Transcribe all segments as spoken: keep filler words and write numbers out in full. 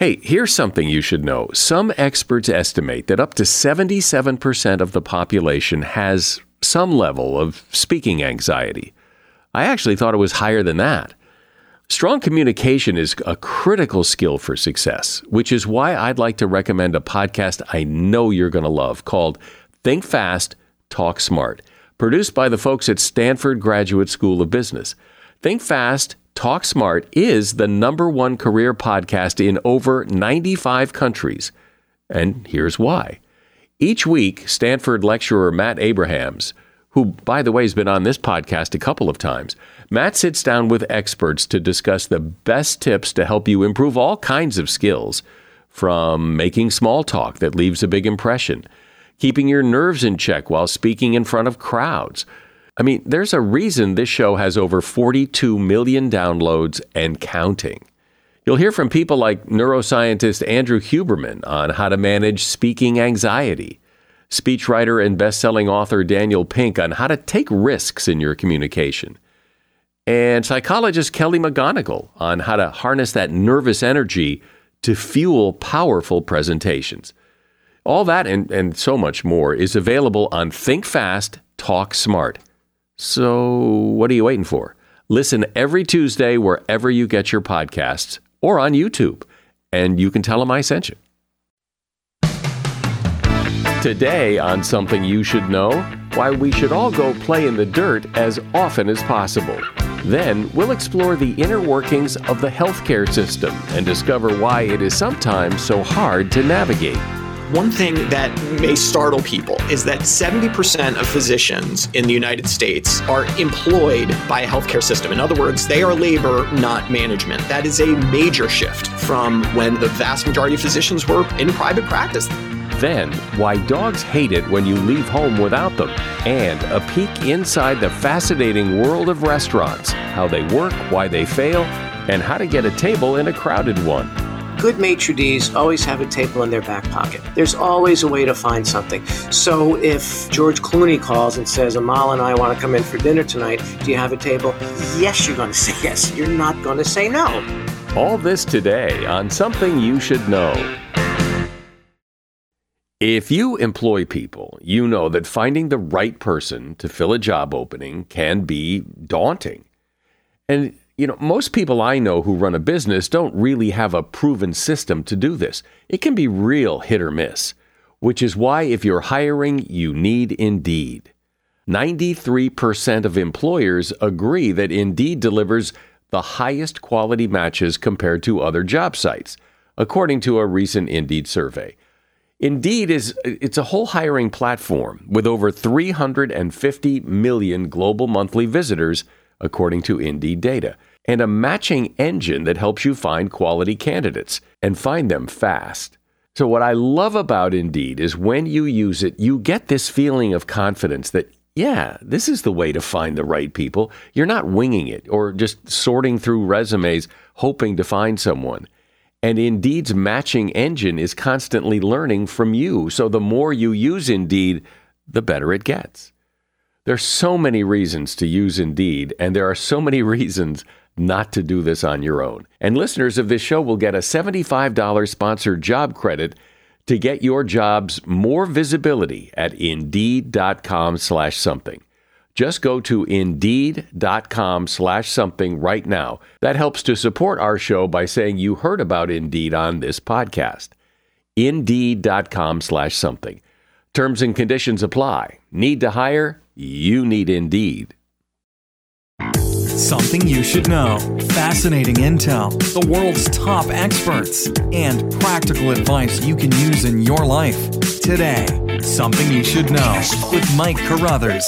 Hey, here's something you should know. Some experts estimate that up to seventy-seven percent of the population has some level of speaking anxiety. I actually thought it was higher than that. Strong communication is a critical skill for success, which is why I'd like to recommend a podcast I know you're going to love called Think Fast, Talk Smart, produced by the folks at Stanford Graduate School of Business. Think Fast, Talk Smart is the number one career podcast in over ninety-five countries. And here's why. Each week, Stanford lecturer Matt Abrahams, who, by the way, has been on this podcast a couple of times, Matt sits down with experts to discuss the best tips to help you improve all kinds of skills, from making small talk that leaves a big impression, keeping your nerves in check while speaking in front of crowds. I mean, there's a reason this show has over forty-two million downloads and counting. You'll hear from people like neuroscientist Andrew Huberman on how to manage speaking anxiety, speechwriter and best-selling author Daniel Pink on how to take risks in your communication, and psychologist Kelly McGonigal on how to harness that nervous energy to fuel powerful presentations. All that and, and so much more is available on Think Fast, Talk Smart. So what are you waiting for? Listen every Tuesday wherever you get your podcasts or on YouTube, and you can tell them I sent you. Today on Something You Should Know, why we should all go play in the dirt as often as possible. Then we'll explore the inner workings of the healthcare system and discover why it is sometimes so hard to navigate. One thing that may startle people is that seventy percent of physicians in the United States are employed by a healthcare system. In other words, they are labor, not management. That is a major shift from when the vast majority of physicians were in private practice. Then, why dogs hate it when you leave home without them, and a peek inside the fascinating world of restaurants, how they work, why they fail, and how to get a table in a crowded one. Good maitre d's always have a table in their back pocket. There's always a way to find something. So if George Clooney calls and says, Amal and I want to come in for dinner tonight, do you have a table? Yes, you're going to say yes. You're not going to say no. All this today on Something You Should Know. If you employ people, you know that finding the right person to fill a job opening can be daunting. And you know, most people I know who run a business don't really have a proven system to do this. It can be real hit or miss, which is why if you're hiring, you need Indeed. ninety-three percent of employers agree that Indeed delivers the highest quality matches compared to other job sites, according to a recent Indeed survey. Indeed is it's a whole hiring platform with over three hundred fifty million global monthly visitors, according to Indeed data, and a matching engine that helps you find quality candidates and find them fast. So what I love about Indeed is when you use it, you get this feeling of confidence that, yeah, this is the way to find the right people. You're not winging it or just sorting through resumes hoping to find someone. And Indeed's matching engine is constantly learning from you. So the more you use Indeed, the better it gets. There's so many reasons to use Indeed, and there are so many reasons not to do this on your own. And listeners of this show will get a seventy-five dollars sponsored job credit to get your jobs more visibility at Indeed.com slash something. Just go to Indeed.com slash something right now. That helps to support our show by saying you heard about Indeed on this podcast. Indeed.com slash something. Terms and conditions apply. Need to hire? You need Indeed. Something you should know. Fascinating intel, the world's top experts, and practical advice you can use in your life. Today, Something You Should Know with Mike Carruthers.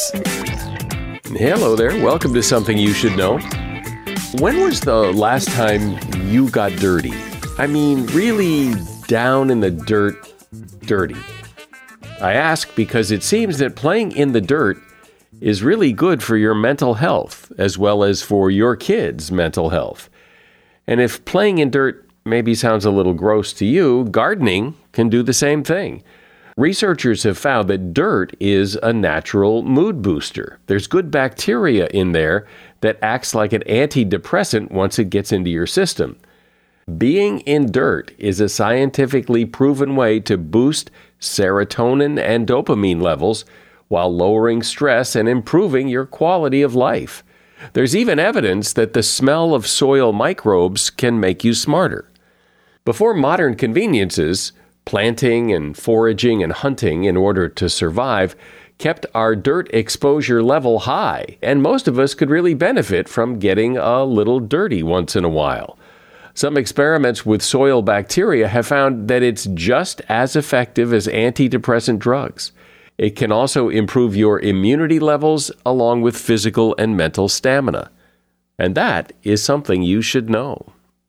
Hello there. Welcome to Something You Should Know. When was the last time you got dirty? I mean, really down in the dirt, dirty. I ask because it seems that playing in the dirt is really good for your mental health as well as for your kids' mental health. And if playing in dirt maybe sounds a little gross to you, gardening can do the same thing. Researchers have found that dirt is a natural mood booster. There's good bacteria in there that acts like an antidepressant once it gets into your system. Being in dirt is a scientifically proven way to boost serotonin and dopamine levels while lowering stress and improving your quality of life. There's even evidence that the smell of soil microbes can make you smarter. Before modern conveniences, planting and foraging and hunting in order to survive kept our dirt exposure level high, and most of us could really benefit from getting a little dirty once in a while. Some experiments with soil bacteria have found that it's just as effective as antidepressant drugs. It can also improve your immunity levels along with physical and mental stamina. And that is something you should know.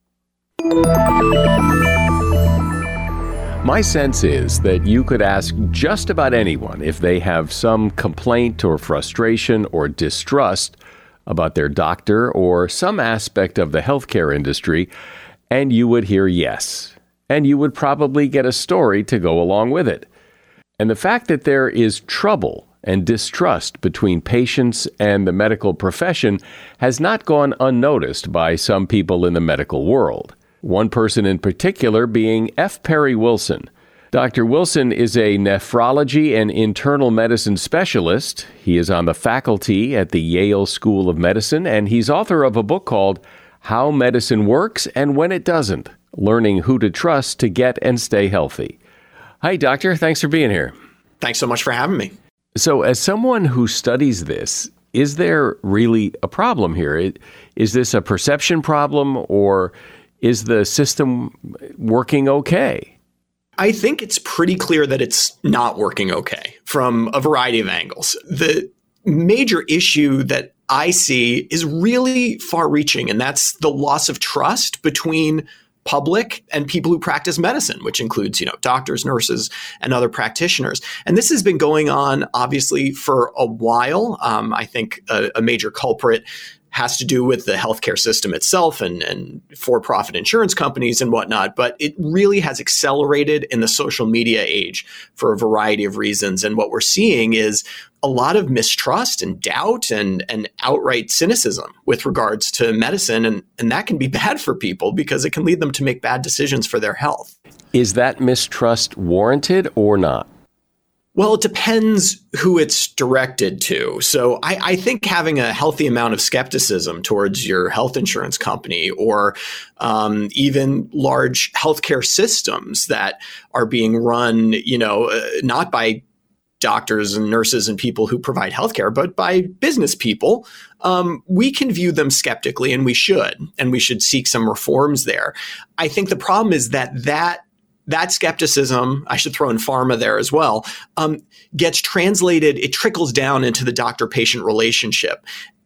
My sense is that you could ask just about anyone if they have some complaint or frustration or distrust about their doctor or some aspect of the healthcare industry, and you would hear yes. And you would probably get a story to go along with it. And the fact that there is trouble and distrust between patients and the medical profession has not gone unnoticed by some people in the medical world. One person in particular being F. Perry Wilson. Doctor Wilson is a nephrology and internal medicine specialist. He is on the faculty at the Yale School of Medicine, and he's author of a book called How Medicine Works and When It Doesn't, Learning Who to Trust to Get and Stay Healthy. Hi, Doctor. Thanks for being here. Thanks so much for having me. So as someone who studies this, is there really a problem here? Is this a perception problem, or is the system working okay? I think it's pretty clear that it's not working okay from a variety of angles. The major issue that I see is really far-reaching, and that's the loss of trust between public and people who practice medicine, which includes, you know, doctors, nurses, and other practitioners. And this has been going on, obviously, for a while. Um, I think a, a major culprit has to do with the healthcare system itself and, and for-profit insurance companies and whatnot, but it really has accelerated in the social media age for a variety of reasons. And what we're seeing is a lot of mistrust and doubt and, and outright cynicism with regards to medicine. And, and that can be bad for people because it can lead them to make bad decisions for their health. Is that mistrust warranted or not? Well, it depends who it's directed to. So I, I think having a healthy amount of skepticism towards your health insurance company or um, even large healthcare systems that are being run, you know, uh, not by doctors and nurses and people who provide healthcare, but by business people, um, we can view them skeptically, and we should, and we should seek some reforms there. I think the problem is that that That skepticism, I should throw in pharma there as well, um, gets translated, it trickles down into the doctor-patient relationship.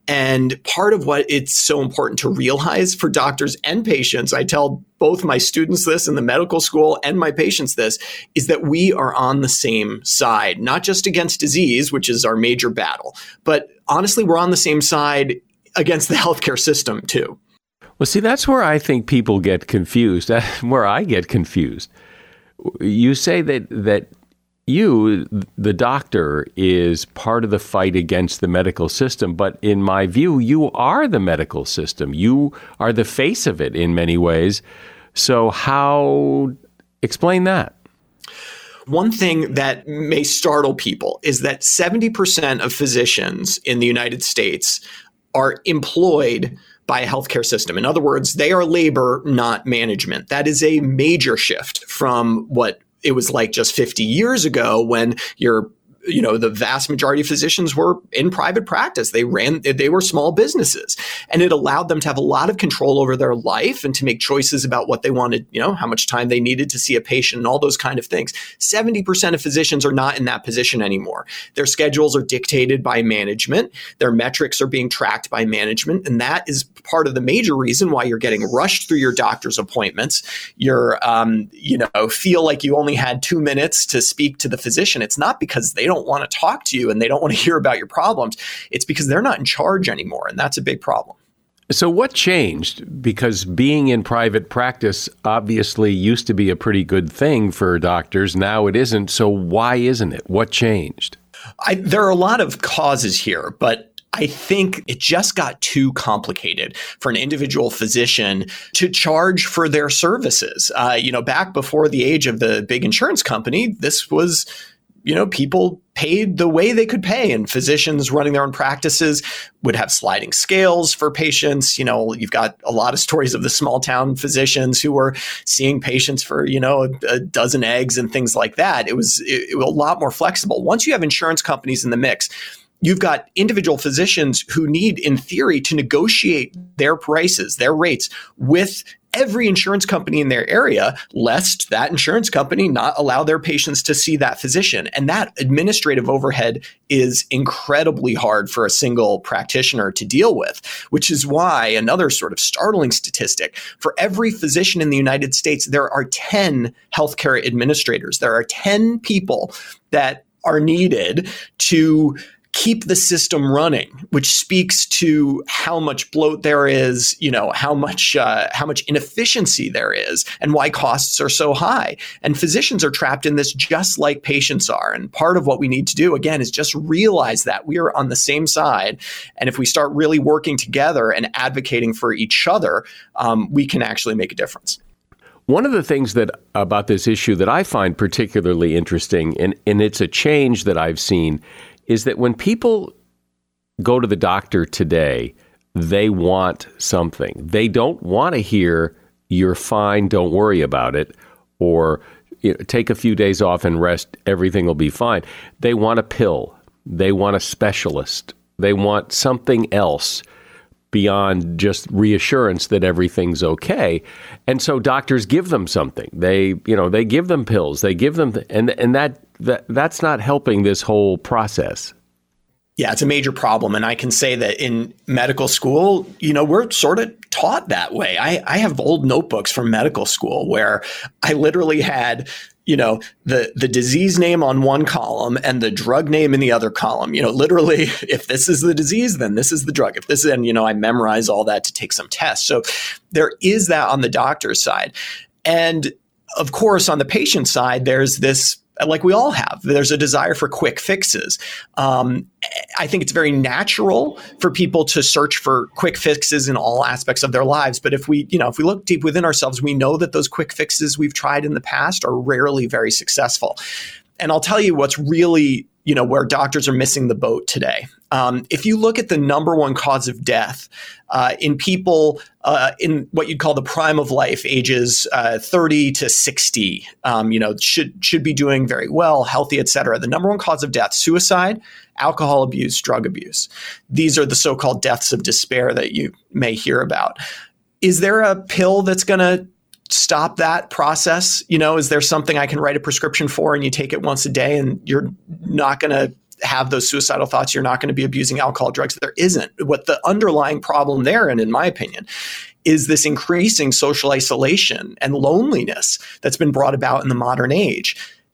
And part of what it's so important to realize for doctors and patients, I tell both my students this in the medical school and my patients this, is that we are on the same side, not just against disease, which is our major battle, but honestly, we're on the same side against the healthcare system too. Well, see, that's where I think people get confused, that's where I get confused. You say that that you, the doctor, is part of the fight against the medical system, but in my view, you are the medical system. You are the face of it in many ways. So how, explain that. One thing that may startle people is that seventy percent of physicians in the United States are employed by a healthcare system. In other words, they are labor, not management. That is a major shift from what it was like just fifty years ago when you're you know, the vast majority of physicians were in private practice. They ran, they were small businesses, and it allowed them to have a lot of control over their life and to make choices about what they wanted, you know, how much time they needed to see a patient and all those kind of things. seventy percent of physicians are not in that position anymore. Their schedules are dictated by management. Their metrics are being tracked by management. And that is part of the major reason why you're getting rushed through your doctor's appointments. You're, um, you know, feel like you only had two minutes to speak to the physician. It's not because they don't want to talk to you and they don't want to hear about your problems. It's because they're not in charge anymore. And that's a big problem. So what changed? Because being in private practice obviously used to be a pretty good thing for doctors. Now it isn't. So why isn't it? What changed? I, there are a lot of causes here, but I think it just got too complicated for an individual physician to charge for their services. Uh, you know, back before the age of the big insurance company, this was, you know, people paid the way they could pay, and physicians running their own practices would have sliding scales for patients. You know, you've got a lot of stories of the small town physicians who were seeing patients for, you know, a, a dozen eggs and things like that. It was, it, it was a lot more flexible. Once you have insurance companies in the mix, you've got individual physicians who need, in theory, to negotiate their prices, their rates with every insurance company in their area, lest that insurance company not allow their patients to see that physician. And that administrative overhead is incredibly hard for a single practitioner to deal with, which is why another sort of startling statistic, for every physician in the United States, there are ten healthcare administrators. There are ten people that are needed to keep the system running, which speaks to how much bloat there is, you know, how much uh, how much inefficiency there is, and why costs are so high. And physicians are trapped in this just like patients are. And part of what we need to do, again, is just realize that we are on the same side. And if we start really working together and advocating for each other, um, we can actually make a difference. One of the things that about this issue that I find particularly interesting, and, and it's a change that I've seen, is that when people go to the doctor today, they want something. They don't want to hear, you're fine, don't worry about it, or you know, take a few days off and rest, everything will be fine. They want a pill. They want a specialist. They want something else beyond just reassurance that everything's okay. And so doctors give them something. They, you know, they give them pills. They give them, th- and and that that that's not helping this whole process. Yeah, it's a major problem. And I can say that in medical school, you know, we're sort of taught that way. I, I have old notebooks from medical school where I literally had, you know, the, the disease name on one column and the drug name in the other column. You know, literally, if this is the disease, then this is the drug. If this is, and, you know, I memorize all that to take some tests. So there is that on the doctor's side. And of course, on the patient side, there's this, like we all have, there's a desire for quick fixes. Um, I think it's very natural for people to search for quick fixes in all aspects of their lives. But if we, you know, if we look deep within ourselves, we know that those quick fixes we've tried in the past are rarely very successful. And I'll tell you what's really, you know, where doctors are missing the boat today. Um, if you look at the number one cause of death uh, in people uh, in what you'd call the prime of life, ages uh, thirty to sixty, um, you know, should should be doing very well, healthy, et cetera. The number one cause of death: suicide, alcohol abuse, drug abuse. These are the so-called deaths of despair that you may hear about. Is there a pill that's going to stop that process? You know, is there something I can write a prescription for and you take it once a day and you're not going to have those suicidal thoughts? You're not going to be abusing alcohol, drugs? There isn't. What the underlying problem there, and in my opinion, is this increasing social isolation and loneliness that's been brought about in the modern age.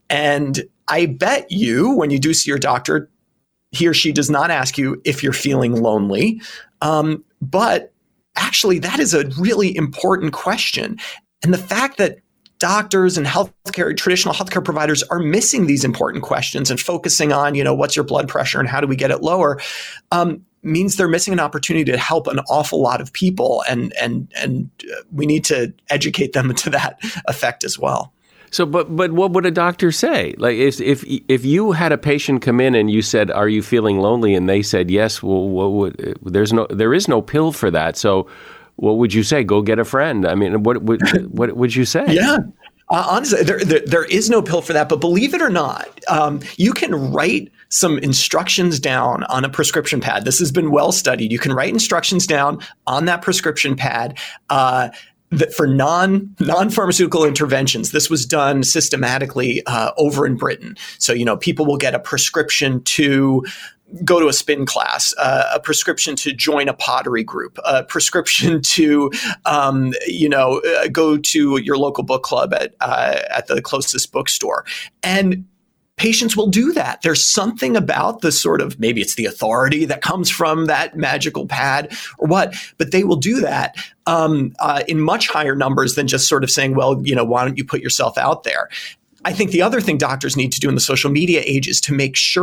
And I bet you, when you do see your doctor, he or she does not ask you if you're feeling lonely. Um, but actually, that is a really important question. And the fact that doctors and healthcare, traditional healthcare providers are missing these important questions and focusing on, you know, what's your blood pressure and how do we get it lower, um, means they're missing an opportunity to help an awful lot of people. And, and, and we need to educate them to that effect as well. So, but but what would a doctor say? Like, if if if you had a patient come in and you said, "Are you feeling lonely?" and they said, "Yes," well, what would, there's no there is no pill for that. So, what would you say? Go get a friend. I mean, what would what would you say? Yeah. Uh, honestly, there, there there is no pill for that. But believe it or not, um, you can write some instructions down on a prescription pad. This has been well studied. You can write instructions down on that prescription pad uh, that for non non-pharmaceutical interventions. This was done systematically uh, over in Britain. So, you know, people will get a prescription to go to a spin class, uh, a prescription to join a pottery group, a prescription to, um, you know, uh, go to your local book club at uh, at the closest bookstore. And patients will do that. There's something about the sort of, maybe it's the authority that comes from that magical pad or what, but they will do that um, uh, in much higher numbers than just sort of saying, well, you know, why don't you put yourself out there? I think the other thing doctors need to do in the social media age is to make sure that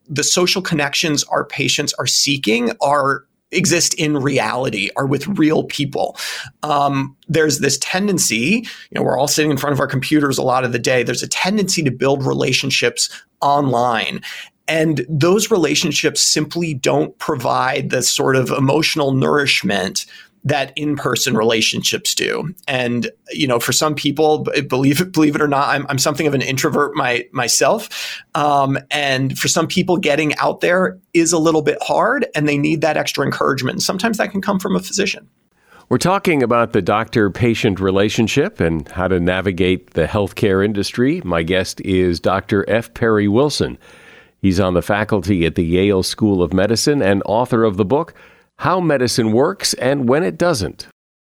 the social connections our patients are seeking are exist in reality, are with real people. Um, there's this tendency, you know, we're all sitting in front of our computers a lot of the day. There's a tendency to build relationships online. And those relationships simply don't provide the sort of emotional nourishment that in-person relationships do. And, you know, for some people, believe it, believe it or not, I'm, I'm something of an introvert my, myself. Um, and for some people, getting out there is a little bit hard, and they need that extra encouragement. And sometimes that can come from a physician. We're talking about the doctor-patient relationship and how to navigate the healthcare industry. My guest is Doctor F. Perry Wilson. He's on the faculty at the Yale School of Medicine and author of the book, How Medicine Works and When It Doesn't.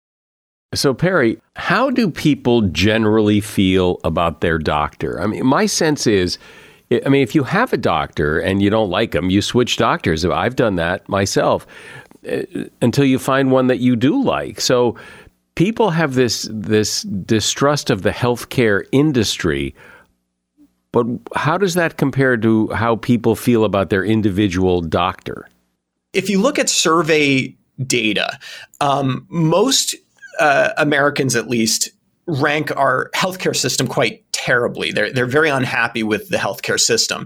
So, Perry, how do people generally feel about their doctor? I mean, my sense is, I mean, if you have a doctor and you don't like them, you switch doctors. I've done that myself uh, until you find one that you do like. So people have this this distrust of the healthcare industry. But how does that compare to how people feel about their individual doctor? If you look at survey data, um, most uh, Americans, at least, rank our healthcare system quite terribly. They're they're very unhappy with the healthcare system.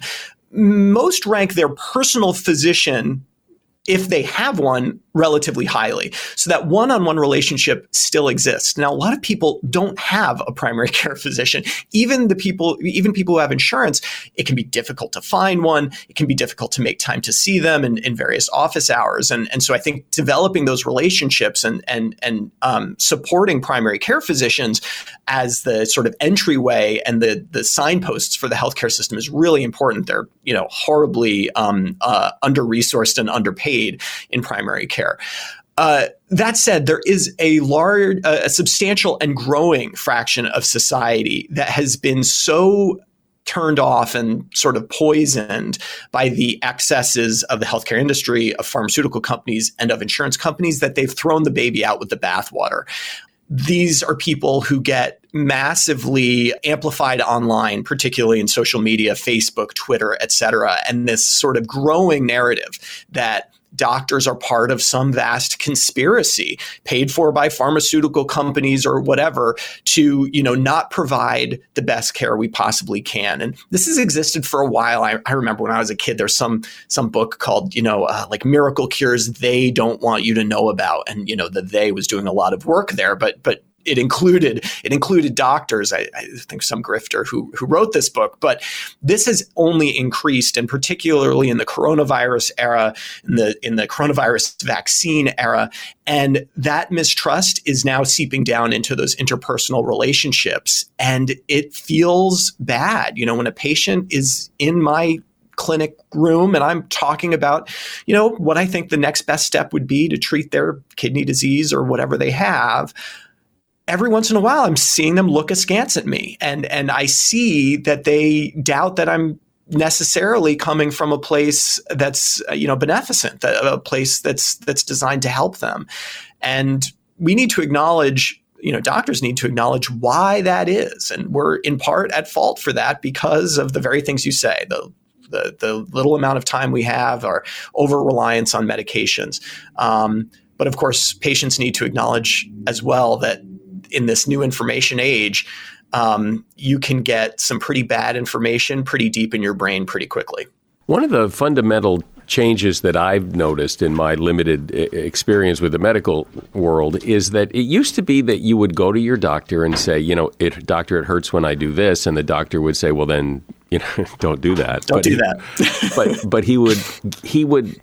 Most rank their personal physician, if they have one, relatively highly. So that one-on-one relationship still exists. Now, a lot of people don't have a primary care physician. Even the people, even people who have insurance, it can be difficult to find one. It can be difficult to make time to see them in, in various office hours. And, and so I think developing those relationships and, and, and um, supporting primary care physicians as the sort of entryway and the, the signposts for the healthcare system is really important. They're, you know, horribly um, uh, under-resourced and underpaid in primary care. Uh, that said, there is a large, uh, a substantial and growing fraction of society that has been so turned off and sort of poisoned by the excesses of the healthcare industry, of pharmaceutical companies, and of insurance companies that they've thrown the baby out with the bathwater. These are people who get massively amplified online, particularly in social media, Facebook, Twitter, et cetera, and this sort of growing narrative that doctors are part of some vast conspiracy paid for by pharmaceutical companies or whatever to, you know, not provide the best care we possibly can. And this has existed for a while. I, I remember when I was a kid, there's some some book called, you know, uh, like Miracle Cures They Don't Want You to Know About. And, you know, the they was doing a lot of work there, but but It included it included doctors. I, I think some grifter who who wrote this book, but this has only increased, and particularly in the coronavirus era, in the in the coronavirus vaccine era, and that mistrust is now seeping down into those interpersonal relationships, and it feels bad. You know, when a patient is in my clinic room and I'm talking about, you know, what I think the next best step would be to treat their kidney disease or whatever they have. Every once in a while, I'm seeing them look askance at me, and and I see that they doubt that I'm necessarily coming from a place that's, you know, beneficent, a place that's that's designed to help them. And we need to acknowledge, you know, doctors need to acknowledge why that is, and we're in part at fault for that because of the very things you say, the the, the little amount of time we have, our over reliance on medications. Um, but of course, patients need to acknowledge as well that in this new information age, um, you can get some pretty bad information pretty deep in your brain pretty quickly. One of the fundamental changes that I've noticed in my limited experience with the medical world is that it used to be that you would go to your doctor and say, you know, it, doctor, it hurts when I do this. And the doctor would say, well, then, you know, don't do that. Don't but do he, that. but but he would he would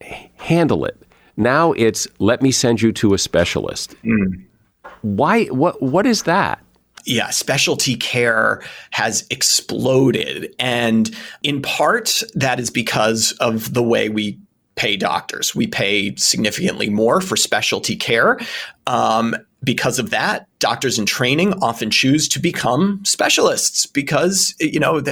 handle it. Now it's let me send you to a specialist. Mm. Why? What? What is that? Yeah, specialty care has exploded. And in part, that is because of the way we pay doctors. We pay significantly more for specialty care. Um, because of that, doctors in training often choose to become specialists because, you know,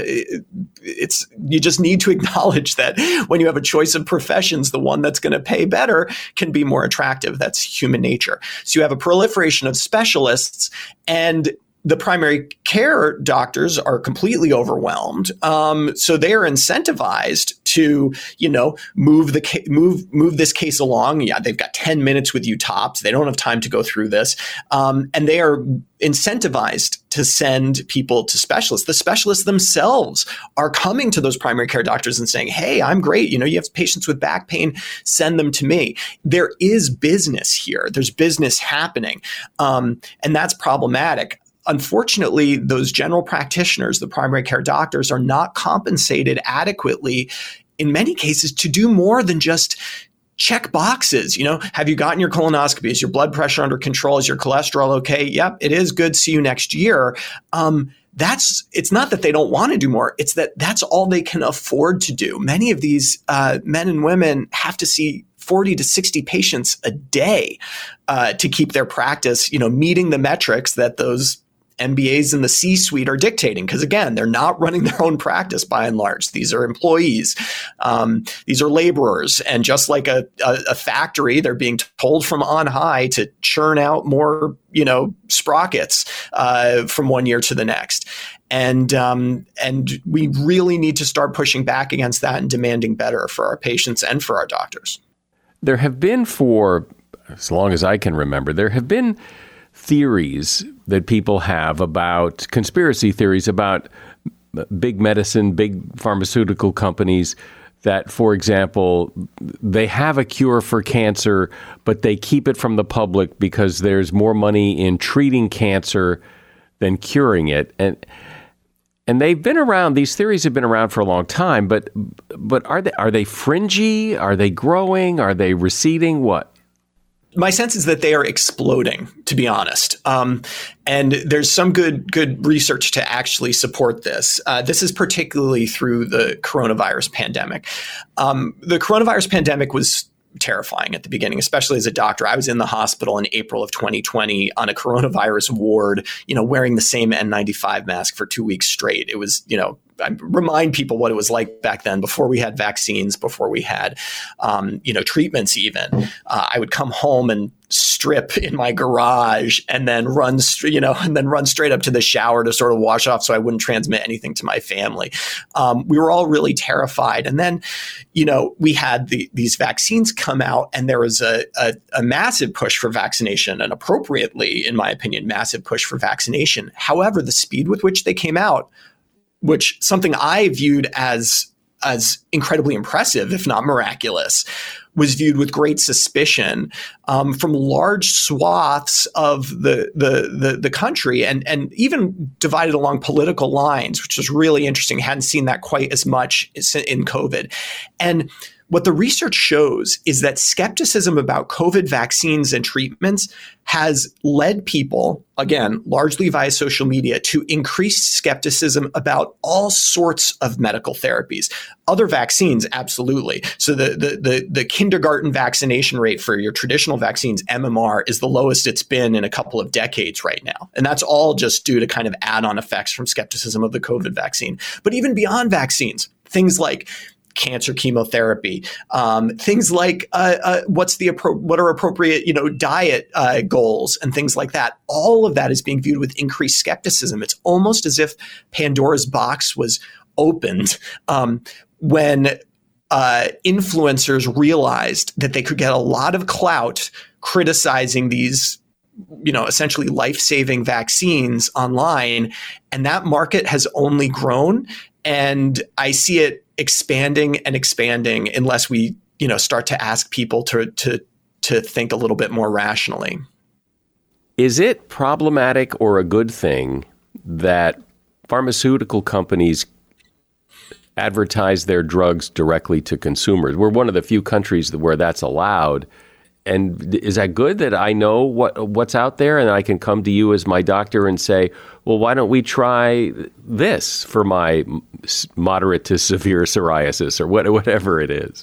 it's you just need to acknowledge that when you have a choice of professions, the one that's going to pay better can be more attractive. That's human nature. So you have a proliferation of specialists, and the primary care doctors are completely overwhelmed. Um, so they are incentivized to, you know, move the ca- move move this case along. Yeah, they've got ten minutes with you tops. They don't have time to go through this, um, and they are incentivized to send people to specialists. The specialists themselves are coming to those primary care doctors and saying, "Hey, I'm great. You know, you have patients with back pain. Send them to me." There is business here. There's business happening, um, and that's problematic. Unfortunately, those general practitioners, the primary care doctors, are not compensated adequately in many cases to do more than just check boxes. You know, have you gotten your colonoscopy? Is your blood pressure under control? Is your cholesterol okay? Yep, it is good. See you next year. Um, that's, it's not that they don't want to do more. It's that that's all they can afford to do. Many of these uh, men and women have to see forty to sixty patients a day uh, to keep their practice, you know, meeting the metrics that those M B As in the C-suite are dictating. Because again, they're not running their own practice by and large. These are employees. Um, these are laborers. And just like a, a, a factory, they're being told from on high to churn out more, you know, sprockets uh, from one year to the next. And um, and we really need to start pushing back against that and demanding better for our patients and for our doctors. There have been, for as long as I can remember, there have been theories that people have about, conspiracy theories about big medicine, big pharmaceutical companies that, for example, they have a cure for cancer, but they keep it from the public because there's more money in treating cancer than curing it. And and they've been around, these theories have been around for a long time, but but are they are they fringy? Are they growing? Are they receding? What? My sense is that they are exploding, to be honest. Um, and there's some good good research to actually support this. Uh, this is particularly through the coronavirus pandemic. Um, the coronavirus pandemic was terrifying at the beginning, especially as a doctor. I was in the hospital in April of twenty twenty on a coronavirus ward, you know, wearing the same N ninety-five mask for two weeks straight. It was, you know, I remind people what it was like back then, before we had vaccines, before we had, um, you know, treatments even. Uh, I would come home and strip in my garage and then run, you know, and then run straight up to the shower to sort of wash off so I wouldn't transmit anything to my family. Um, we were all really terrified. And then, you know, we had the, these vaccines come out, and there was a, a, a massive push for vaccination, and appropriately, in my opinion, massive push for vaccination. However, the speed with which they came out, which something I viewed as as incredibly impressive, if not miraculous, was viewed with great suspicion um, from large swaths of the, the the the country, and and even divided along political lines, which was really interesting. Hadn't seen that quite as much in COVID. And what the research shows is that skepticism about COVID vaccines and treatments has led people, again, largely via social media, to increased skepticism about all sorts of medical therapies. Other vaccines, absolutely. So the, the, the, the kindergarten vaccination rate for your traditional vaccines, M M R, is the lowest it's been in a couple of decades right now. And that's all just due to kind of add-on effects from skepticism of the COVID vaccine. But even beyond vaccines, things like cancer chemotherapy, um, things like uh, uh, what's the appro- what are appropriate, you know, diet uh, goals and things like that. All of that is being viewed with increased skepticism. It's almost as if Pandora's box was opened um, when uh, influencers realized that they could get a lot of clout criticizing these, you know, essentially life-saving vaccines online, and that market has only grown. And I see it expanding and expanding unless we, you know, start to ask people to to to think a little bit more rationally. Is it problematic or a good thing that pharmaceutical companies advertise their drugs directly to consumers? We're one of the few countries where that's allowed. And is that good, that I know what what's out there and I can come to you as my doctor and say, well, why don't we try this for my moderate to severe psoriasis or what, whatever it is?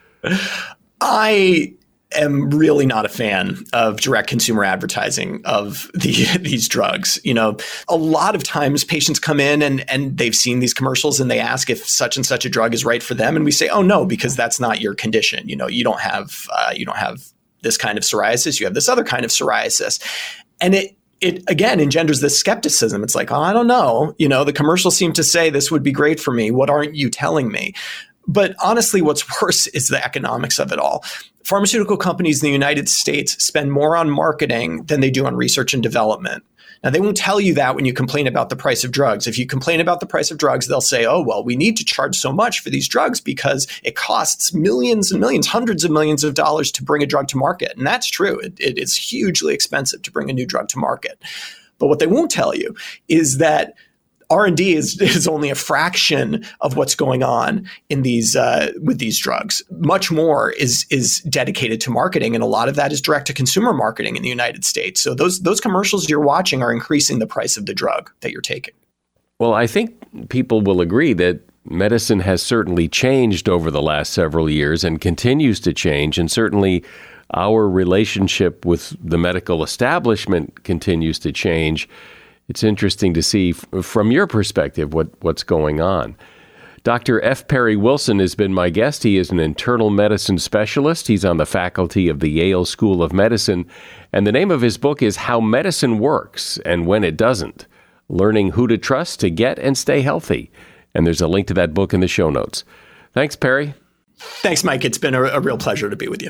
I am really not a fan of direct consumer advertising of the, these drugs. You know, a lot of times patients come in and, and they've seen these commercials and they ask if such and such a drug is right for them. And we say, oh, no, because that's not your condition. You know, you don't have uh, you don't have this kind of psoriasis, you have this other kind of psoriasis. And it it, again, engenders this skepticism. It's like, oh, I don't know. You know, the commercials seem to say this would be great for me. What aren't you telling me? But honestly, what's worse is the economics of it all. Pharmaceutical companies in the United States spend more on marketing than they do on research and development. Now, they won't tell you that when you complain about the price of drugs. If you complain about the price of drugs, they'll say, oh, well, we need to charge so much for these drugs because it costs millions and millions, hundreds of millions of dollars to bring a drug to market. And that's true. It, it is hugely expensive to bring a new drug to market. But what they won't tell you is that R and D is, is only a fraction of what's going on in these uh, with these drugs. Much more is is dedicated to marketing, and a lot of that is direct to consumer marketing in the United States. So those those commercials you're watching are increasing the price of the drug that you're taking. Well, I think people will agree that medicine has certainly changed over the last several years and continues to change, and certainly our relationship with the medical establishment continues to change. It's interesting to see f- from your perspective what, what's going on. Doctor F. Perry Wilson has been my guest. He is an internal medicine specialist. He's on the faculty of the Yale School of Medicine. And the name of his book is How Medicine Works and When It Doesn't, Learning Who to Trust to Get and Stay Healthy. And there's a link to that book in the show notes. Thanks, Perry. Thanks, Mike. It's been a, a real pleasure to be with you.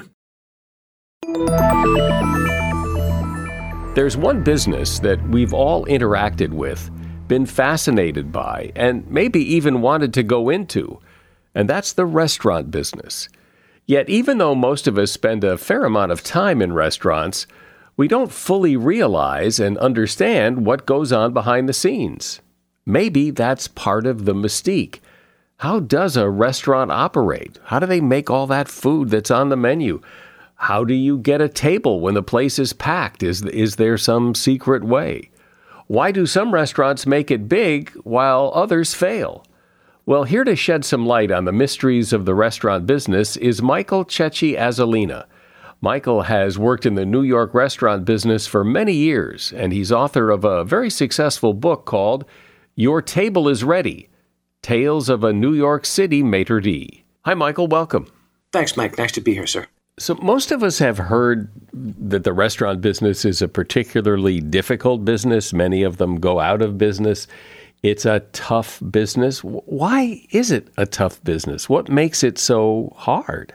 There's one business that we've all interacted with, been fascinated by, and maybe even wanted to go into, and that's the restaurant business. Yet even though most of us spend a fair amount of time in restaurants, we don't fully realize and understand what goes on behind the scenes. Maybe that's part of the mystique. How does a restaurant operate? How do they make all that food that's on the menu? How do you get a table when the place is packed? Is, is there some secret way? Why do some restaurants make it big while others fail? Well, here to shed some light on the mysteries of the restaurant business is Michael Cecchi-Azzolina. Michael has worked in the New York restaurant business for many years, and he's author of a very successful book called Your Table is Ready, Tales of a New York City Maitre d'. Hi, Michael. Welcome. Thanks, Mike. Nice to be here, sir. So most of us have heard that the restaurant business is a particularly difficult business. Many of them go out of business. It's a tough business. Why is it a tough business? What makes it so hard?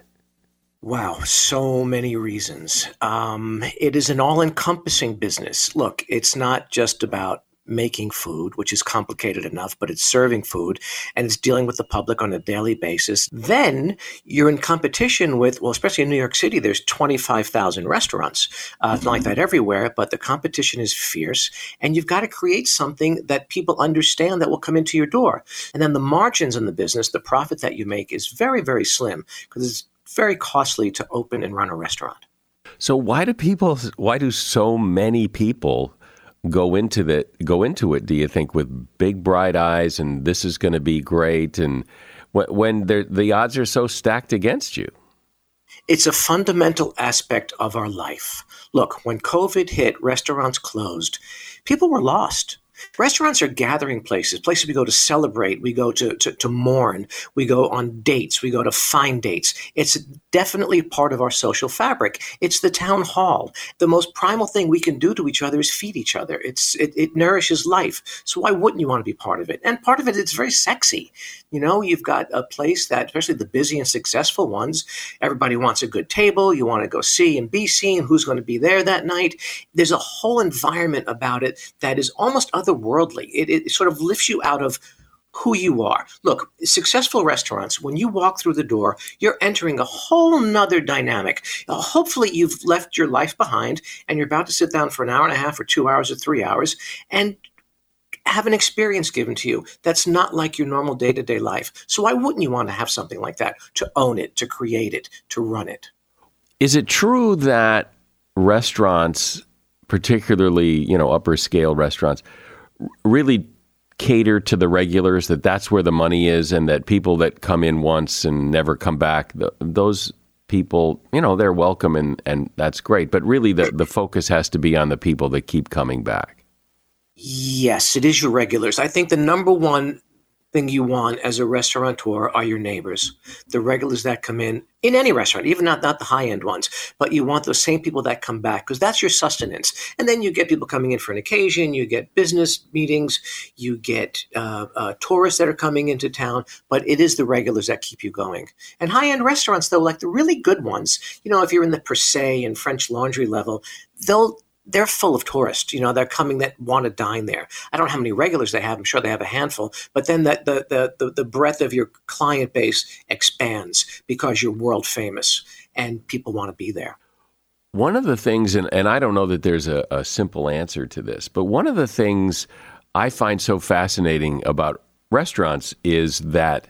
Wow, so many reasons. Um, it is an all-encompassing business. Look, it's not just about making food, which is complicated enough, but it's serving food and it's dealing with the public on a daily basis. Then you're in competition with, well, especially in New York City, there's twenty-five thousand restaurants. Uh, it's not like that everywhere, but the competition is fierce. And you've got to create something that people understand that will come into your door. And then the margins in the business, the profit that you make is very, very slim because it's very costly to open and run a restaurant. So why do people, why do so many people go into the go into it, do you think, with big bright eyes and this is going to be great, and when, when the odds are so stacked against you? It's a fundamental aspect of our life. Look, when COVID hit, restaurants closed. People were lost. Restaurants are gathering places, places we go to celebrate, we go to, to, to mourn, we go on dates, we go to find dates. It's definitely part of our social fabric. It's the town hall. The most primal thing we can do to each other is feed each other. It's it, it nourishes life. So why wouldn't you want to be part of it? And part of it, it's very sexy. You know, you've got a place that, especially the busy and successful ones, everybody wants a good table. You want to go see and be seen, who's going to be there that night. There's a whole environment about it that is almost otherworldly. It, it sort of lifts you out of who you are. Look, successful restaurants, when you walk through the door, you're entering a whole nother dynamic. Uh, hopefully you've left your life behind and you're about to sit down for an hour and a half or two hours or three hours and have an experience given to you that's not like your normal day-to-day life. So why wouldn't you want to have something like that, to own it, to create it, to run it? Is it true that restaurants, particularly, you know, upper scale restaurants, really cater to the regulars, that that's where the money is, and that people that come in once and never come back, the, those people, you know, they're welcome and, and that's great. But really the, the focus has to be on the people that keep coming back. Yes, it is your regulars. I think the number one thing you want as a restaurateur are your neighbors, the regulars that come in, in any restaurant, even not, not the high-end ones, but you want those same people that come back because that's your sustenance. And then you get people coming in for an occasion, you get business meetings, you get uh, uh, tourists that are coming into town, but it is the regulars that keep you going. And high-end restaurants, though, like the really good ones, you know, if you're in the Per Se and French Laundry level, they'll they're full of tourists. You know, they're coming that want to dine there. I don't know how many regulars they have. I'm sure they have a handful. But then the the the the, the breadth of your client base expands because you're world famous and people want to be there. One of the things, and, and I don't know that there's a, a simple answer to this, but one of the things I find so fascinating about restaurants is that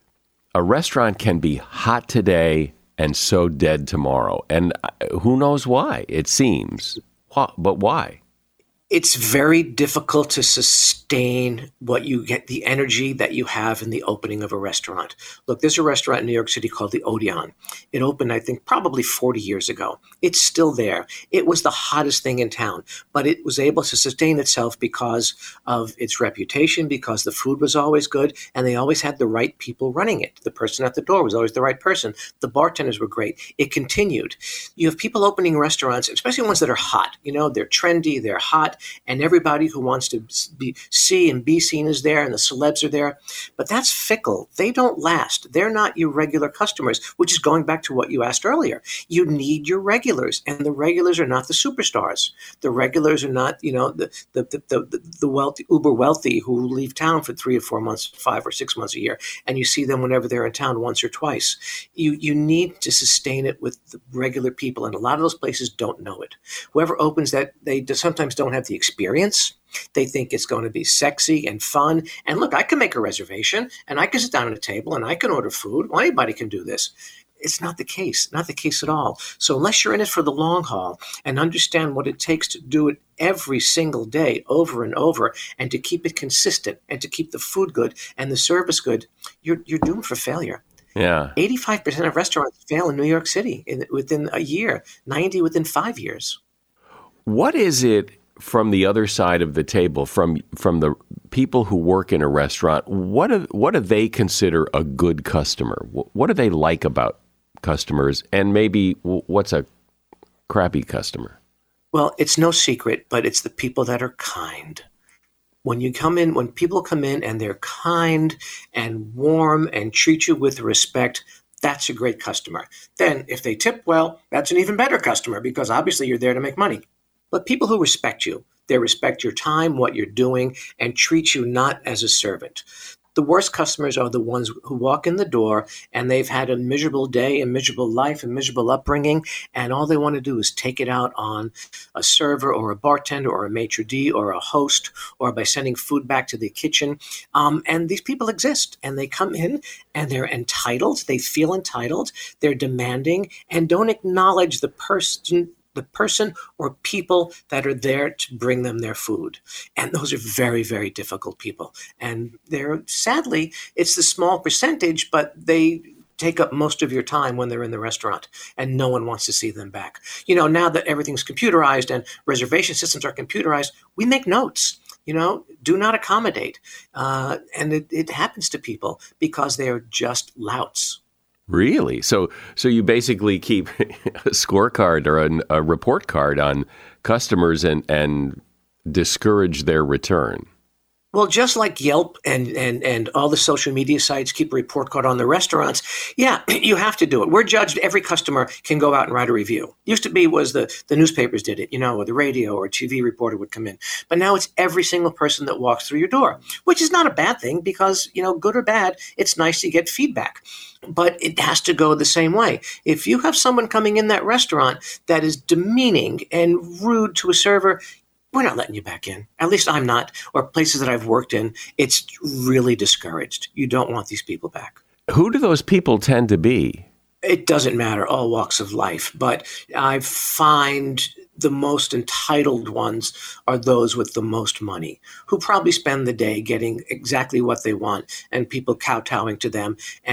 a restaurant can be hot today and so dead tomorrow. And who knows why, it seems. But why? It's very difficult to sustain what you get, the energy that you have in the opening of a restaurant. Look, there's a restaurant in New York City called the Odeon. It opened, I think, probably forty years ago. It's still there. It was the hottest thing in town, but it was able to sustain itself because of its reputation, because the food was always good, and they always had the right people running it. The person at the door was always the right person. The bartenders were great. It continued. You have people opening restaurants, especially ones that are hot. You know, they're trendy, they're hot, and everybody who wants to be, see and be seen is there, and the celebs are there. But that's fickle. They don't last. They're not your regular customers, which is going back to what you asked earlier. You need your regulars, and the regulars are not the superstars. The regulars are not, you know, the the the the, the wealthy, uber wealthy who leave town for three or four months, five or six months a year, and you see them whenever they're in town once or twice. You you need to sustain it with the regular people, and a lot of those places don't know it. Whoever opens that, they sometimes don't have the experience. They think it's going to be sexy and fun. And look, I can make a reservation and I can sit down at a table and I can order food. Well, anybody can do this. It's not the case, not the case at all. So unless you're in it for the long haul and understand what it takes to do it every single day over and over and to keep it consistent and to keep the food good and the service good, you're you're doomed for failure. Yeah. eighty-five percent of restaurants fail in New York City in, within a year, ninety within five years. What is it from the other side of the table, from from the people who work in a restaurant? What do, what do they consider a good customer? What do they like about customers? And maybe what's a crappy customer? Well, it's no secret, but it's the people that are kind. When you come in, when people come in and they're kind and warm and treat you with respect, that's a great customer. Then if they tip well, that's an even better customer because obviously you're there to make money. But people who respect you, they respect your time, what you're doing, and treat you not as a servant. The worst customers are the ones who walk in the door and they've had a miserable day, a miserable life, a miserable upbringing, and all they want to do is take it out on a server or a bartender or a maitre d' or a host or by sending food back to the kitchen. Um, and these people exist, and they come in and they're entitled. They feel entitled. They're demanding and don't acknowledge the person the person or people that are there to bring them their food. And those are very, very difficult people. And they're, sadly, it's the small percentage, but they take up most of your time when they're in the restaurant, and no one wants to see them back. You know, now that everything's computerized and reservation systems are computerized, we make notes. You know, do not accommodate. Uh, and it, it happens to people because they are just louts. Really? So so you basically keep a scorecard or a, a report card on customers and, and discourage their return. Well, just like Yelp and, and, and all the social media sites keep a report card on the restaurants, yeah, you have to do it. We're judged. Every customer can go out and write a review. Used to be was the, the newspapers did it, you know, or the radio or a T V reporter would come in. But now it's every single person that walks through your door, which is not a bad thing because, you know, good or bad, it's nice to get feedback. But it has to go the same way. If you have someone coming in that restaurant that is demeaning and rude to a server, we're not letting you back in. At least I'm not. Or places that I've worked in, it's really discouraged. You don't want these people back. Who do those people tend to be? It doesn't matter, all walks of life. But I find the most entitled ones are those with the most money, who probably spend the day getting exactly what they want and people kowtowing to them and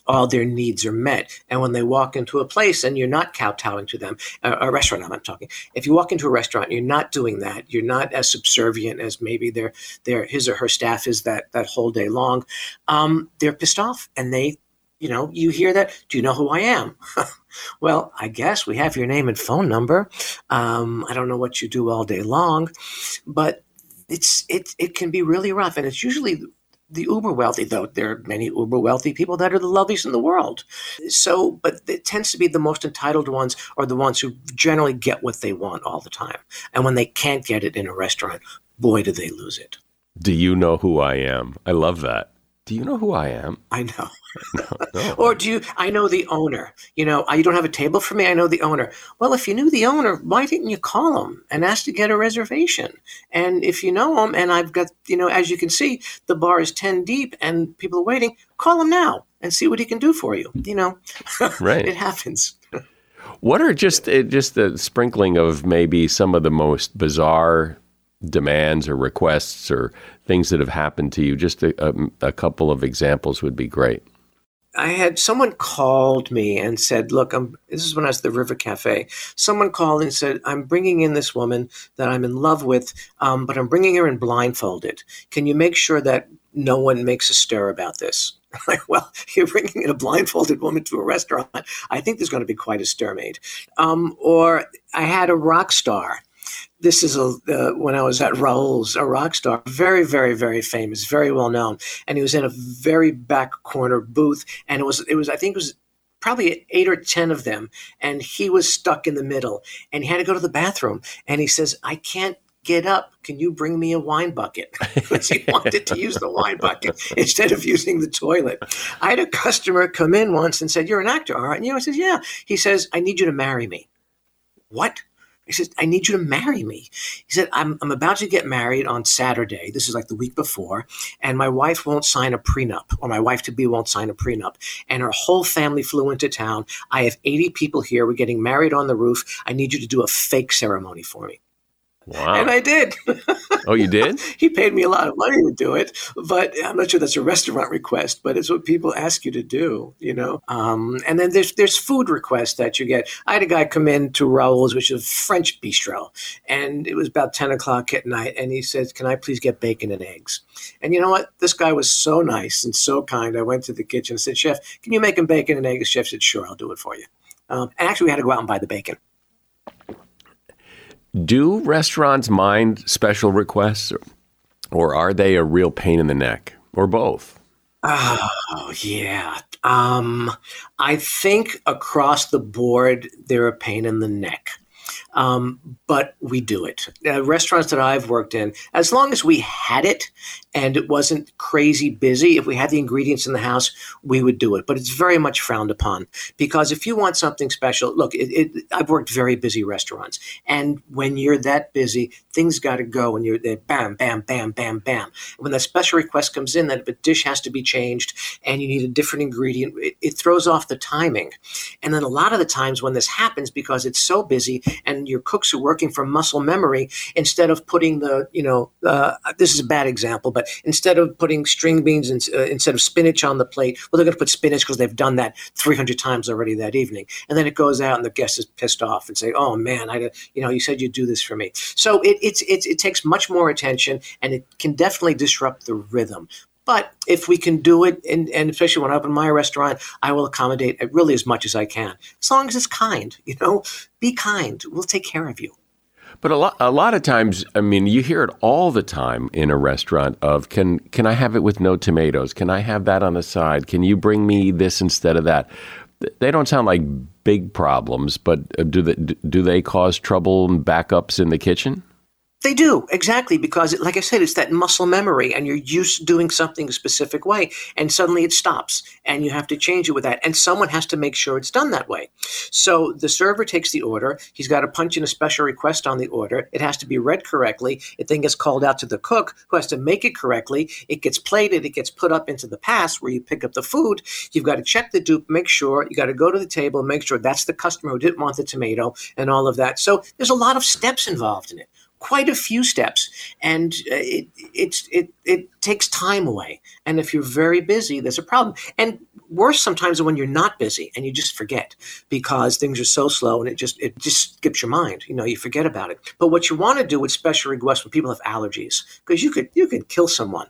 all their needs are met. And when they walk into a place and you're not kowtowing to them, a, a restaurant I'm talking, if you walk into a restaurant, you're not doing that. You're not as subservient as maybe their their his or her staff is that that whole day long. Um, they're pissed off, and they, you know, you hear that. Do you know who I am? Well, I guess we have your name and phone number. Um, I don't know what you do all day long, but it's it it can be really rough, and it's usually the uber wealthy, though there are many uber wealthy people that are the loveliest in the world. So, but it tends to be the most entitled ones are the ones who generally get what they want all the time. And when they can't get it in a restaurant, boy, do they lose it. Do you know who I am? I love that. Do you know who I am? I know. No, no. Or do you, I know the owner. You know, you don't have a table for me? I know the owner. Well, if you knew the owner, why didn't you call him and ask to get a reservation? And if you know him, and I've got, you know, as you can see, the bar is ten deep and people are waiting, call him now and see what he can do for you. You know, right. It happens. What are just, just the sprinkling of maybe some of the most bizarre demands or requests or things that have happened to you? Just a, a, a couple of examples would be great. I had someone called me and said, look, I'm, this is when I was at the River Cafe. Someone called and said, I'm bringing in this woman that I'm in love with, um, but I'm bringing her in blindfolded. Can you make sure that no one makes a stir about this? Like, well, you're bringing in a blindfolded woman to a restaurant. I think there's going to be quite a stir made. Um, or I had a rock star. This is a, uh, when I was at Raoul's, a rock star, very, very, very famous, very well known. And he was in a very back corner booth. And it was, it was, I think it was probably eight or ten of them. And he was stuck in the middle and he had to go to the bathroom. And he says, I can't get up. Can you bring me a wine bucket? Because he wanted to use the wine bucket instead of using the toilet. I had a customer come in once and said, you're an actor, all right? And you know, I said, yeah. He says, I need you to marry me. What? He said, I need you to marry me. He said, I'm, I'm about to get married on Saturday. This is like the week before. And my wife won't sign a prenup, or my wife-to-be won't sign a prenup. And her whole family flew into town. I have eighty people here. We're getting married on the roof. I need you to do a fake ceremony for me. Wow. And I did. Oh, you did? He paid me a lot of money to do it, but I'm not sure that's a restaurant request, but it's what people ask you to do, you know? Um, and then there's there's food requests that you get. I had a guy come in to Raoul's, which is a French bistro, and it was about ten o'clock at night, and he says, can I please get bacon and eggs? And you know what? This guy was so nice and so kind. I went to the kitchen and said, Chef, can you make him bacon and eggs? Chef said, sure, I'll do it for you. Um, and actually, we had to go out and buy the bacon. Do restaurants mind special requests, or, or are they a real pain in the neck, or both? Oh, yeah. Um, I think across the board, they're a pain in the neck. Um, but we do it. Uh, restaurants that I've worked in, as long as we had it and it wasn't crazy busy, if we had the ingredients in the house, we would do it. But it's very much frowned upon, because if you want something special, look, it, it, I've worked very busy restaurants. And when you're that busy, things got to go, and you're there, bam, bam, bam, bam, bam. When that special request comes in that if a dish has to be changed and you need a different ingredient, it, it throws off the timing. And then a lot of the times when this happens, because it's so busy and your cooks are working from muscle memory, instead of putting the, you know, uh, this is a bad example, but instead of putting string beans and, uh, instead of spinach on the plate, well, they're going to put spinach because they've done that three hundred times already that evening. And then it goes out and the guest is pissed off and say, oh man, I, you know, you said you'd do this for me. So it, it's, it's, it takes much more attention, and it can definitely disrupt the rhythm. But if we can do it, and, and especially when I open my restaurant, I will accommodate really as much as I can, as long as it's kind. You know, be kind. We'll take care of you. But a lot, a lot of times, I mean, you hear it all the time in a restaurant of, can can I have it with no tomatoes? Can I have that on the side? Can you bring me this instead of that? They don't sound like big problems, but do they, do they cause trouble and backups in the kitchen? They do, exactly, because, like I said, it's that muscle memory, and you're used to doing something a specific way, and suddenly it stops, and you have to change it with that, and someone has to make sure it's done that way. So the server takes the order. He's got to punch in a special request on the order. It has to be read correctly. It then gets called out to the cook, who has to make it correctly. It gets plated. It gets put up into the pass where you pick up the food. You've got to check the dupe, make sure. You got to go to the table, make sure that's the customer who didn't want the tomato, and all of that. So there's a lot of steps involved in it. quite a few steps, and uh, it, it's it it takes time away. And if you're very busy, there's a problem. And worse sometimes when you're not busy and you just forget because things are so slow and it just it just skips your mind. You know, you forget about it. But what you want to do with special requests when people have allergies, because you could you could kill someone.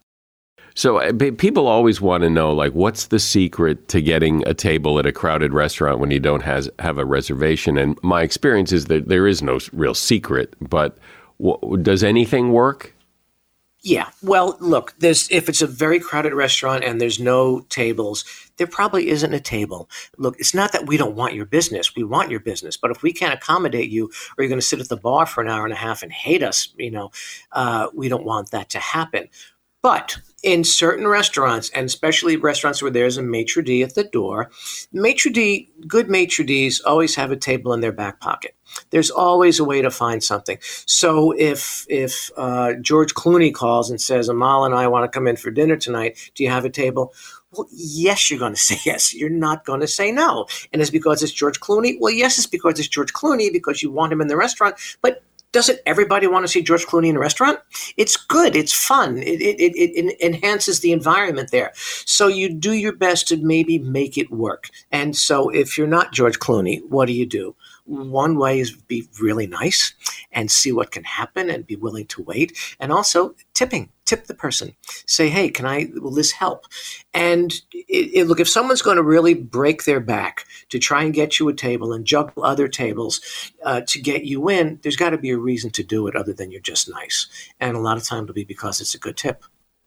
So uh, people always want to know, like, what's the secret to getting a table at a crowded restaurant when you don't has, have a reservation? And my experience is that there is no real secret, but w- does anything work? Yeah. Well, look, there's if it's a very crowded restaurant and there's no tables, there probably isn't a table. Look, it's not that we don't want your business. We want your business. But if we can't accommodate you or you're going to sit at the bar for an hour and a half and hate us, you know, uh, we don't want that to happen. But in certain restaurants, and especially restaurants where there's a maitre d' at the door, maitre d', good maitre d's always have a table in their back pocket. There's always a way to find something. So if if uh, George Clooney calls and says, Amal and I want to come in for dinner tonight, do you have a table? Well, yes, you're going to say yes. You're not going to say no. And it's because it's George Clooney? Well, yes, it's because it's George Clooney, because you want him in the restaurant. But doesn't everybody want to see George Clooney in a restaurant? It's good. It's fun. It, it, it, it enhances the environment there. So you do your best to maybe make it work. And so if you're not George Clooney, what do you do? One way is be really nice and see what can happen and be willing to wait. And also tipping. Tip the person. Say, hey, can I, will this help? And it, it, look, if someone's going to really break their back to try and get you a table and juggle other tables uh, to get you in, there's got to be a reason to do it other than you're just nice. And a lot of time it'll be because it's a good tip.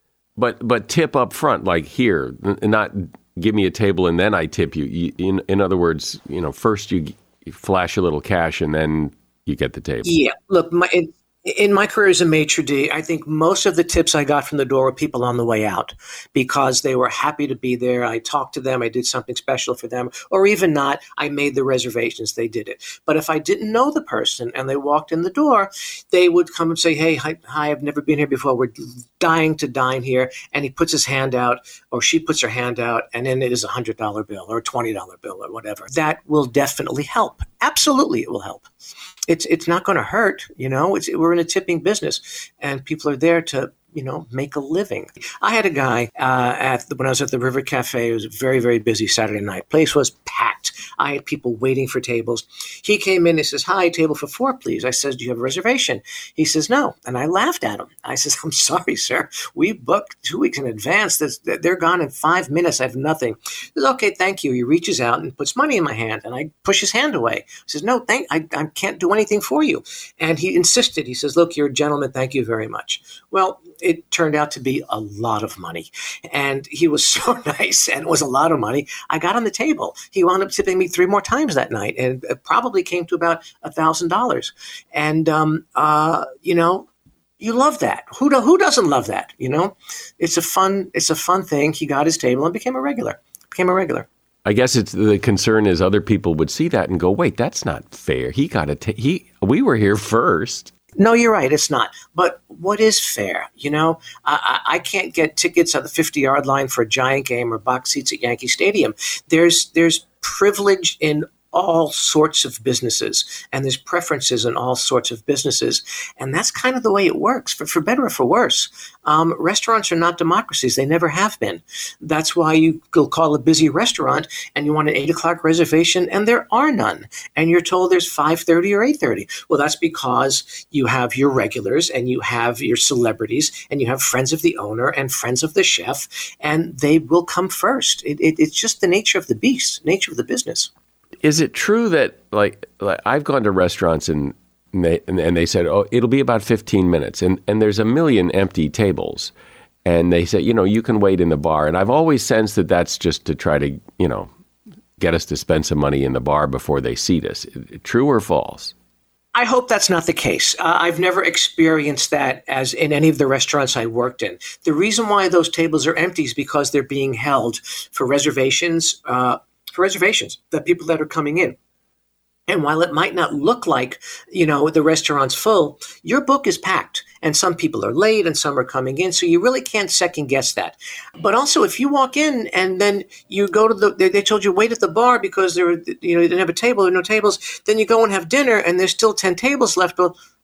But but tip up front, like here, not give me a table and then I tip you. In in other words, you know, first you, you flash a little cash and then you get the table. Yeah, look, my, it, in my career as a maitre d', I think most of the tips I got from the door were people on the way out because they were happy to be there. I talked to them. I did something special for them. Or even not, I made the reservations. They did it. But if I didn't know the person and they walked in the door, they would come and say, hey, hi, hi I've never been here before. We're dying to dine here. And he puts his hand out or she puts her hand out and then it is a one hundred dollar bill or a twenty dollar bill or whatever. That will definitely help. Absolutely, it will help. It's it's not going to hurt, you know. It's, we're in a tipping business, and people are there to, you know, make a living. I had a guy uh, at the, when I was at the River Cafe. It was a very, very busy Saturday night. Place was packed. I had people waiting for tables. He came in and says, hi, table for four, please. I says, do you have a reservation? He says, no. And I laughed at him. I says, I'm sorry, sir. We booked two weeks in advance. They're gone in five minutes. I have nothing. He says, okay, thank you. He reaches out and puts money in my hand, and I push his hand away. He says, no, thank I, I can't do anything for you. And he insisted. He says, look, you're a gentleman. Thank you very much. Well, it turned out to be a lot of money. And he was so nice, and it was a lot of money. I got on the table. He wound up tipping me three more times that night, and it probably came to about a thousand dollars. And, um, uh, you know, you love that. Who do, who doesn't love that? You know, it's a fun, it's a fun thing. He got his table and became a regular, became a regular. I guess it's the concern is other people would see that and go, wait, that's not fair. He got a, t- he, we were here first. No, you're right. It's not. But what is fair? You know, I, I can't get tickets at the fifty-yard line for a Giant game or box seats at Yankee Stadium. There's there's privilege in all sorts of businesses, and there's preferences in all sorts of businesses. And that's kind of the way it works, for, for better or for worse. Um, restaurants are not democracies. They never have been. That's why you go call a busy restaurant and you want an eight o'clock reservation, and there are none. And you're told there's five thirty or eight thirty. Well, that's because you have your regulars and you have your celebrities and you have friends of the owner and friends of the chef, and they will come first. It, it, it's just the nature of the beast, nature of the business. Is it true that, like, like I've gone to restaurants and they, and they said, oh, it'll be about fifteen minutes. And, and there's a million empty tables. And they say, you know, you can wait in the bar. And I've always sensed that that's just to try to, you know, get us to spend some money in the bar before they seat us. True or false? I hope that's not the case. Uh, I've never experienced that as in any of the restaurants I worked in. The reason why those tables are empty is because they're being held for reservations, uh, for reservations, the people that are coming in. And while it might not look like, you know, the restaurant's full, your book is packed and some people are late and some are coming in. So you really can't second guess that. But also if you walk in and then you go to the, they, they told you wait at the bar because there were, you know, they didn't have a table or no tables. Then you go and have dinner and there's still ten tables left. Well,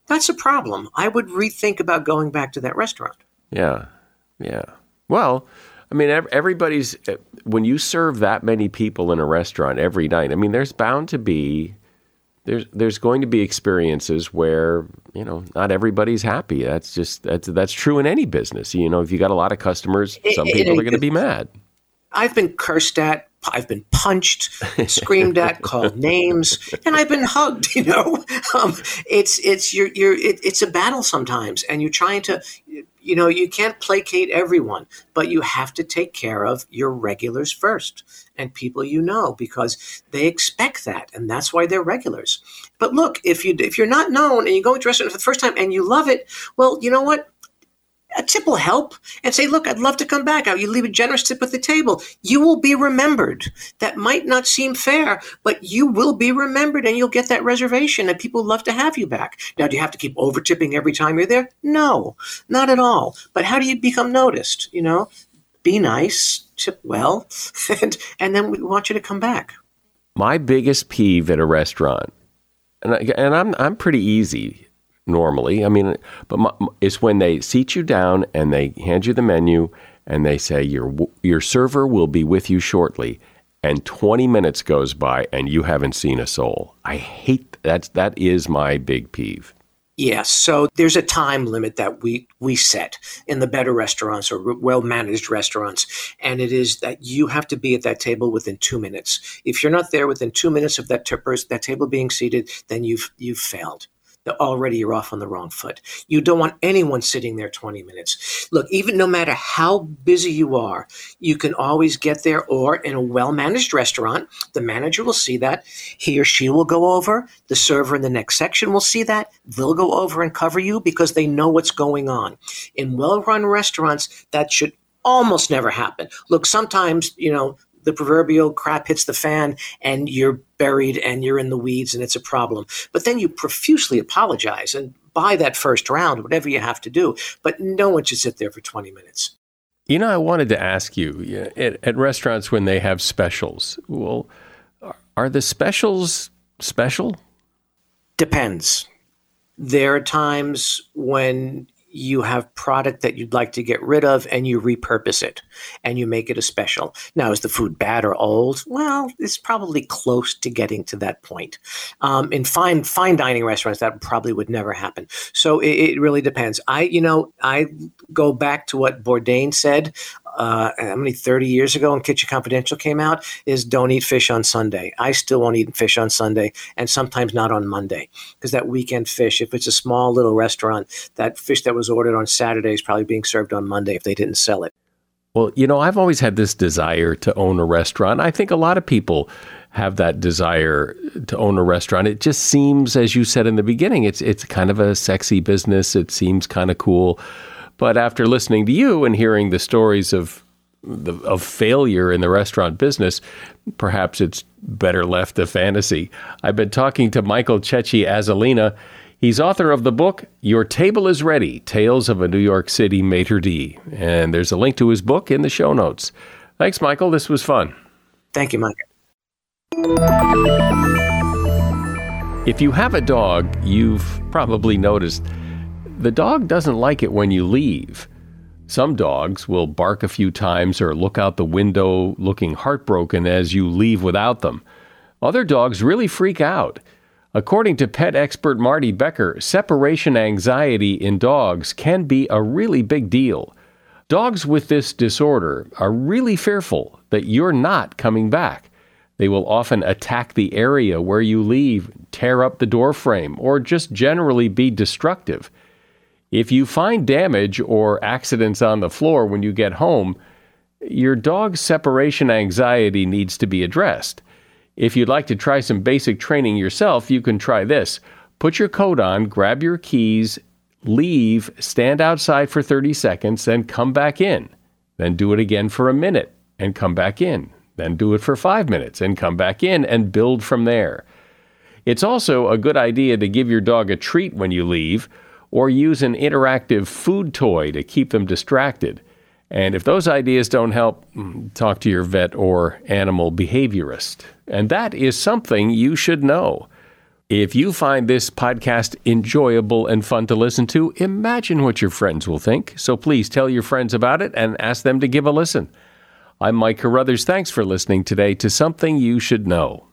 that's a problem. I would rethink about going back to that restaurant. Yeah, yeah. Well, I mean, everybody's, when you serve that many people in a restaurant every night, I mean, there's bound to be, there's there's going to be experiences where, you know, not everybody's happy. That's just, that's that's true in any business. You know, if you got a lot of customers, some it, people it, are going to be mad. I've been cursed at, I've been punched, screamed at, called names, and I've been hugged. You know, um, it's it's you're you're it, it's a battle sometimes, and you're trying to, you know, you can't placate everyone, but you have to take care of your regulars first and people you know, because they expect that, and that's why they're regulars. But look, if you if you're not known and you go to a restaurant for the first time and you love it, well, you know what? A tip will help, and say, look, I'd love to come back. You leave a generous tip at the table. You will be remembered. That might not seem fair, but you will be remembered, and you'll get that reservation, and people love to have you back. Now, do you have to keep over tipping every time you're there? No, not at all. But how do you become noticed? You know, be nice, tip well, and, and then we want you to come back. My biggest peeve at a restaurant, and, I, and I'm I'm pretty easy normally. I mean, but my, it's when they seat you down and they hand you the menu and they say your your server will be with you shortly, and twenty minutes goes by and you haven't seen a soul. I hate that. That is my big peeve. Yes. So there's a time limit that we, we set in the better restaurants or well-managed restaurants. And it is that you have to be at that table within two minutes. If you're not there within two minutes of that tippers, that table being seated, then you've you've failed. Already you're off on the wrong foot. You don't want anyone sitting there twenty minutes. Look, even no matter how busy you are, you can always get there, or in a well-managed restaurant, the manager will see that. He or she will go over. The server in the next section will see that. They'll go over and cover you because they know what's going on. In well-run restaurants, that should almost never happen. Look, sometimes, you know, the proverbial crap hits the fan and you're buried and you're in the weeds and it's a problem. But then you profusely apologize and buy that first round, whatever you have to do. But no one should sit there for twenty minutes. You know, I wanted to ask you, at, at restaurants when they have specials, well, are the specials special? Depends. There are times when you have product that you'd like to get rid of and you repurpose it and you make it a special. Now, is the food bad or old? Well, it's probably close to getting to that point. Um, in fine fine dining restaurants, that probably would never happen. So it, it really depends. I, you know, I go back to what Bourdain said, uh, how many, thirty years ago when Kitchen Confidential came out, is don't eat fish on Sunday. I still won't eat fish on Sunday, and sometimes not on Monday, because that weekend fish, if it's a small little restaurant, that fish that was ordered on Saturday is probably being served on Monday if they didn't sell it. Well, you know, I've always had this desire to own a restaurant. I think a lot of people have that desire to own a restaurant. It just seems, as you said in the beginning, it's it's kind of a sexy business. It seems kind of cool. But after listening to you and hearing the stories of the, of failure in the restaurant business, perhaps it's better left a fantasy. I've been talking to Michael Cecchi-Azzolina. He's author of the book, Your Table is Ready, Tales of a New York City Maitre d'. And there's a link to his book in the show notes. Thanks, Michael. This was fun. Thank you, Mike. If you have a dog, you've probably noticed the dog doesn't like it when you leave. Some dogs will bark a few times or look out the window looking heartbroken as you leave without them. Other dogs really freak out. According to pet expert Marty Becker, separation anxiety in dogs can be a really big deal. Dogs with this disorder are really fearful that you're not coming back. They will often attack the area where you leave, tear up the door frame, or just generally be destructive. If you find damage or accidents on the floor when you get home, your dog's separation anxiety needs to be addressed. If you'd like to try some basic training yourself, you can try this. Put your coat on, grab your keys, leave, stand outside for thirty seconds, then come back in. Then do it again for a minute and come back in. Then do it for five minutes and come back in and build from there. It's also a good idea to give your dog a treat when you leave, or use an interactive food toy to keep them distracted. And if those ideas don't help, talk to your vet or animal behaviorist. And that is something you should know. If you find this podcast enjoyable and fun to listen to, imagine what your friends will think. So please tell your friends about it and ask them to give a listen. I'm Mike Carruthers. Thanks for listening today to Something You Should Know.